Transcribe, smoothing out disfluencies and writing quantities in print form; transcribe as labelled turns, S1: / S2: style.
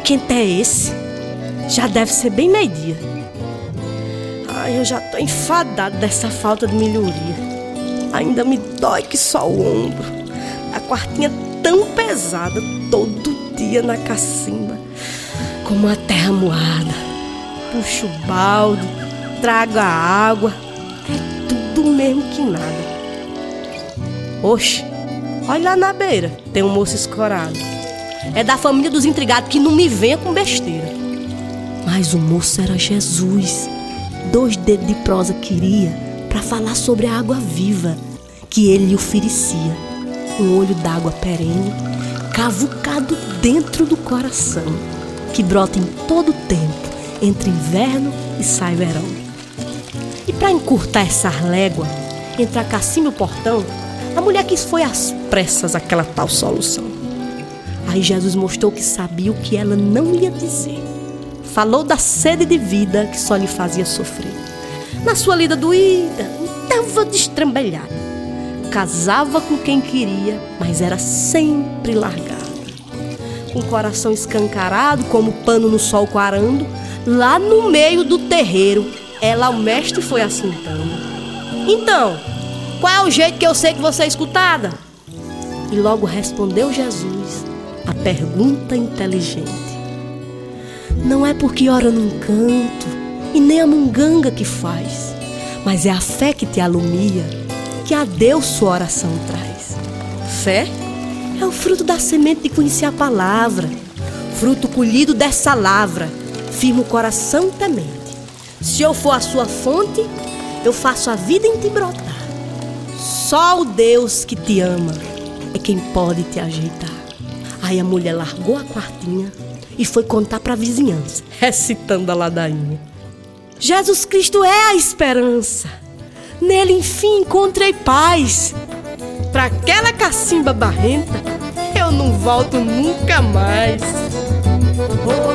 S1: quente é esse? Já deve ser bem meio-dia. Ai, eu já tô enfadado dessa falta de melhoria. Ainda me dói que só o ombro. A quartinha tão pesada, todo dia na cacimba, como uma terra moada. Puxo o balde, trago a água, é tudo mesmo que nada. Oxe, olha lá na beira, tem um moço escorado. É da família dos intrigados, que não me venha com besteira. Mas o moço era Jesus. 2 dedos de prosa queria para falar sobre a água viva que ele lhe oferecia. Um olho d'água perene, cavucado dentro do coração, que brota em todo tempo, entre inverno e sai verão. E para encurtar essa légua, entre a cacimba e o portão, a mulher quis foi às pressas aquela tal solução. Aí Jesus mostrou que sabia o que ela não ia dizer. Falou da sede de vida que só lhe fazia sofrer. Na sua lida doída, estava destrambelhada. Casava com quem queria, mas era sempre largada. Com o coração escancarado, como pano no sol quarando, lá no meio do terreiro, ela ao mestre foi assentando. Então, qual é o jeito que eu sei que você é escutada? E logo respondeu Jesus a pergunta inteligente. Não é porque ora num canto e nem a munganga que faz, mas é a fé que te alumia, que a Deus sua oração traz. Fé é o fruto da semente de conhecer a palavra, fruto colhido dessa lavra, firma o coração temente. Se eu for a sua fonte, eu faço a vida em ti brotar. Só o Deus que te ama é quem pode te ajeitar. Aí a mulher largou a quartinha e foi contar para a vizinhança, recitando a ladainha. Jesus Cristo é a esperança, nele enfim encontrei paz. Para aquela cacimba barrenta, eu não volto nunca mais.